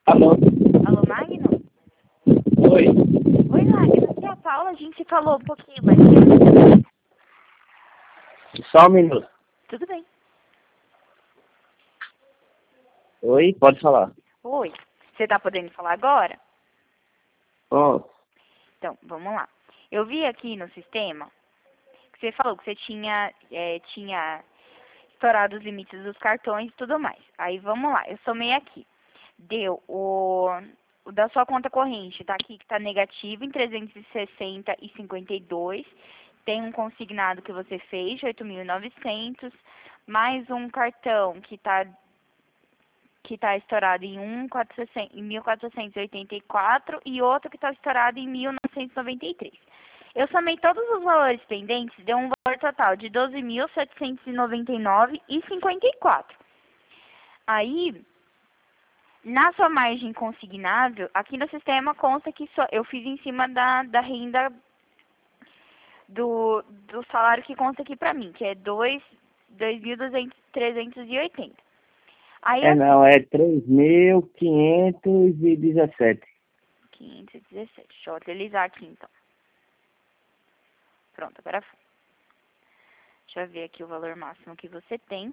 Alô? Alô, Magno? Oi. Oi, Magno. Aqui é a Paula. A gente se falou um pouquinho mais cedo. Só um minuto. Tudo bem. Oi, pode falar. Oi. Você tá podendo falar agora? Ó, Então, vamos lá. Eu vi aqui no sistema que você falou que você tinha estourado os limites dos cartões e tudo mais. Aí, vamos lá. Eu somei aqui. Deu o da sua conta corrente, tá aqui que tá negativo em 360,52. Tem um consignado que você fez de 8.900, mais um cartão que tá estourado em 1.484 e outro que está estourado em 1.993. Eu somei todos os valores pendentes, deu um valor total de 12.799,54. Aí, na sua margem consignável, aqui no sistema consta que eu fiz em cima da renda do salário que consta aqui pra mim, que é 2.380. Aí, não, é 3.517. 517. Deixa eu atualizar aqui, então. Pronto, agora foi. Deixa eu ver aqui o valor máximo que você tem.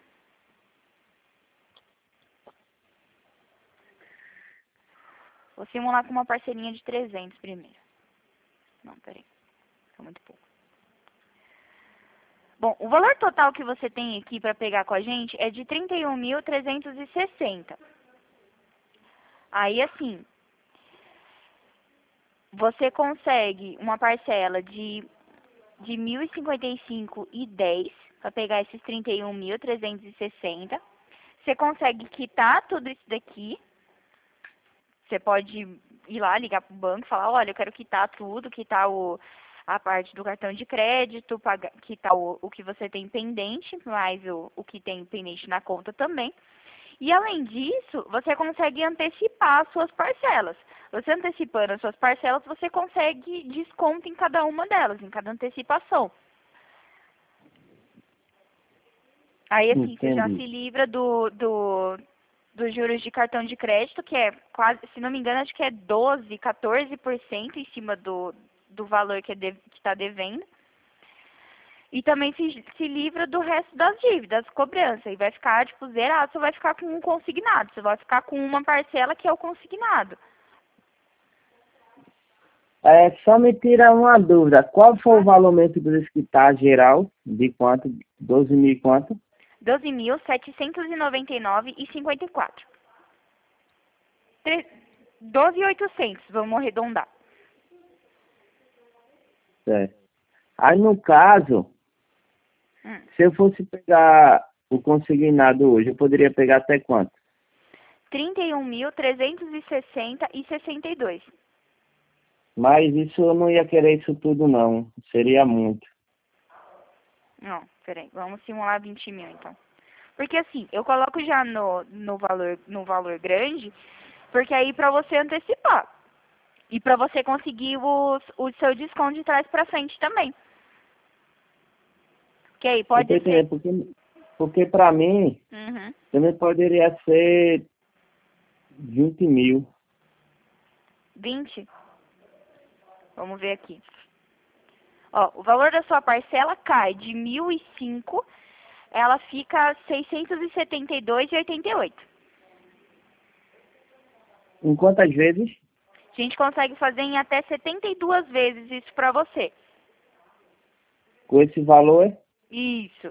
Vou simular com uma parcelinha de 300 primeiro. Não, peraí. É muito pouco. Bom, o valor total que você tem aqui para pegar com a gente é de 31.360. Aí, assim, você consegue uma parcela de 1.055,10 para pegar esses 31.360. Você consegue quitar tudo isso daqui. Você pode ir lá, ligar pro banco e falar, olha, eu quero quitar tudo, quitar a parte do cartão de crédito, quitar o que você tem pendente, mais o que tem pendente na conta também. E além disso, você consegue antecipar as suas parcelas. Você antecipando as suas parcelas, você consegue desconto em cada uma delas, em cada antecipação. Aí, assim, você já Entendi. se livra dos juros de cartão de crédito, que é quase, se não me engano, acho que é 12, 14% em cima do valor que está devendo. E também se livra do resto das dívidas, cobrança. E vai ficar, tipo, zerado, você vai ficar com um consignado. Você vai ficar com uma parcela que é o consignado. Só me tira uma dúvida. Qual foi o valor mesmo que você quitar geral? De quanto? 12 mil e quanto? 12.799,54. 12.800, vamos arredondar. É. Aí, no caso, se eu fosse pegar o consignado hoje, eu poderia pegar até quanto? 31.360,62. Mas isso eu não ia querer isso tudo, não. Seria muito. Não, peraí, vamos simular 20 mil, então. Porque assim, eu coloco já no valor grande, porque aí pra você antecipar. E pra você conseguir o seu desconto de trás pra frente também. Que aí Eu tô pode ser... entendendo, porque para mim, Uhum. também poderia ser 20 mil. 20? Vamos ver aqui. Ó, o valor da sua parcela cai de 1.005, ela fica 672,88. Em quantas vezes? A gente consegue fazer em até 72 vezes isso pra você. Com esse valor? Isso.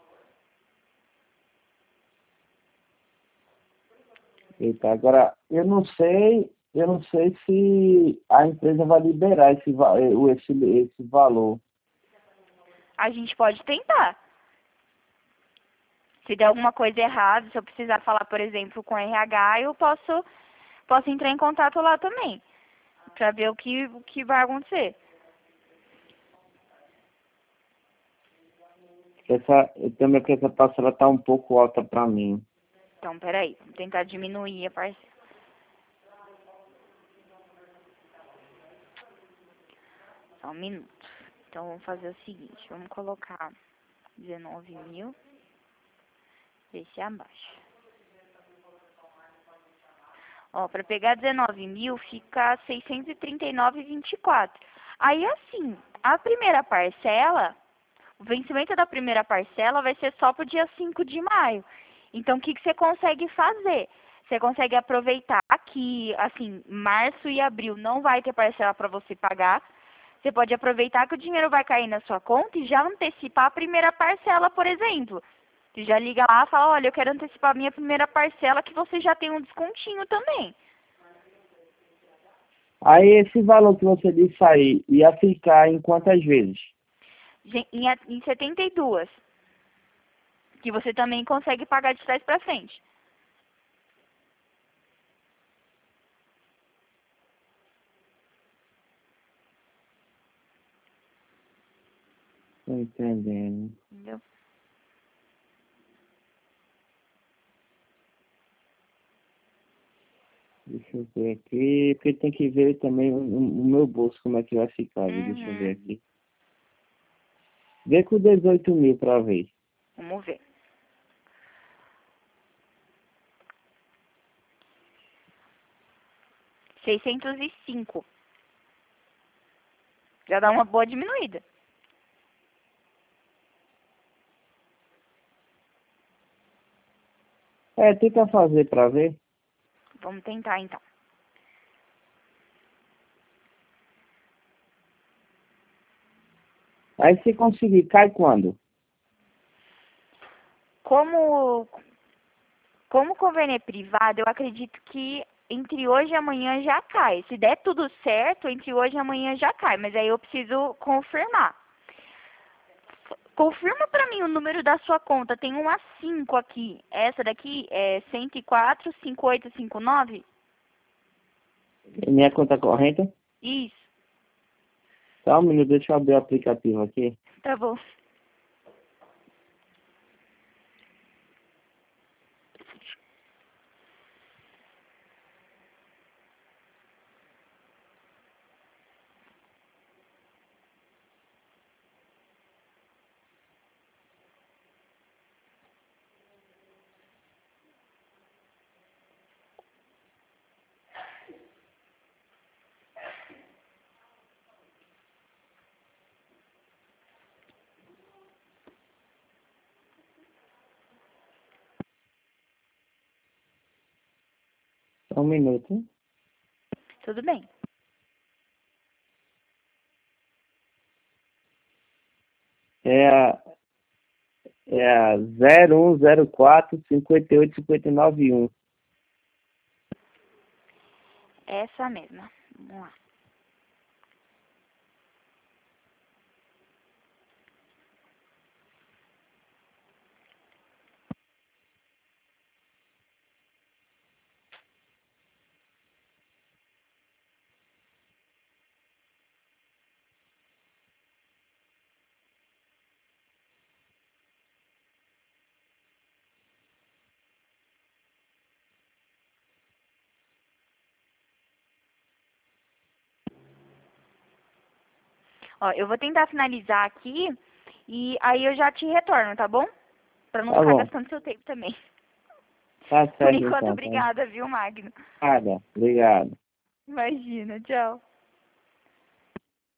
Eita, agora, eu não sei se a empresa vai liberar esse valor. A gente pode tentar. Se der alguma coisa errada, se eu precisar falar, por exemplo, com o RH, eu posso entrar em contato lá também. Pra ver o que vai acontecer. Eu também que essa parcela tá um pouco alta para mim. Então, peraí. Vamos tentar diminuir a parcela. Só um minuto. Então, vamos fazer o seguinte. Vamos colocar 19 mil. Ver se abaixa. Ó, para pegar 19 mil fica 639,24. Aí assim, a primeira parcela, o vencimento da primeira parcela vai ser só pro dia 5 de maio. Então, o que você consegue fazer? Você consegue aproveitar que, assim, março e abril não vai ter parcela para você pagar. Você pode aproveitar que o dinheiro vai cair na sua conta e já antecipar a primeira parcela, por exemplo. Você já liga lá e fala, olha, eu quero antecipar a minha primeira parcela, que você já tem um descontinho também. Aí esse valor que você disse aí ia ficar em quantas vezes? Em 72. Que você também consegue pagar de trás para frente. Tô entendendo. Entendeu? Deixa eu ver aqui, porque tem que ver também o meu bolso, como é que vai ficar. Deixa eu ver Uhum. aqui. Vê com 18 mil pra ver. Vamos ver. R$ 605. Já dá uma boa diminuída. É, tenta fazer pra ver. Vamos tentar então. Aí se conseguir, cai quando? Como o convênio é privado, eu acredito que entre hoje e amanhã já cai. Se der tudo certo, entre hoje e amanhã já cai. Mas aí eu preciso confirmar. Confirma pra mim o número da sua conta. Tem uma 5 aqui. Essa daqui é 104-5859? Minha conta corrente? Isso. Só um minuto, deixa eu abrir o aplicativo aqui. Tá bom. Só um minuto. Tudo bem. É a 0104-58-591. Essa mesma. Vamos lá. Ó, eu vou tentar finalizar aqui e aí eu já te retorno, tá bom? Pra não Tá ficar bom. gastando seu tempo também. Tá Por certo enquanto, então. Tá. obrigada, viu, Magno? Nada. Obrigado. Imagina, tchau.